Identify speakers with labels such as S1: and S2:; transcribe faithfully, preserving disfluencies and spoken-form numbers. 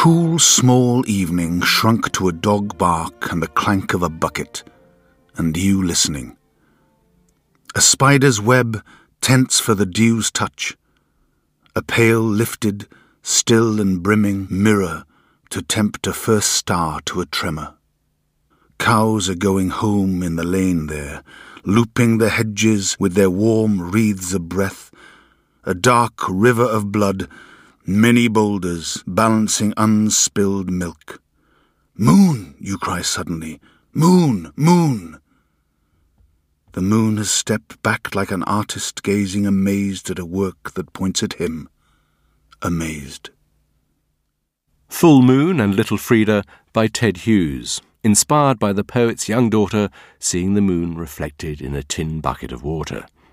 S1: cool, small evening shrunk to a dog bark and the clank of a bucket, and you listening. A spider's web, tense for the dew's touch. A pale lifted, still and brimming mirror to tempt a first star to a tremor. Cows are going home in the lane there, looping the hedges with their warm wreaths of breath. A dark river of blood, many boulders balancing unspilled milk. Moon, you cry suddenly. Moon, moon. The moon has stepped back like an artist gazing amazed at a work that points at him. Amazed.
S2: Full Moon and Little Frida by Ted Hughes, inspired by the poet's young daughter seeing the moon reflected in a tin bucket of water.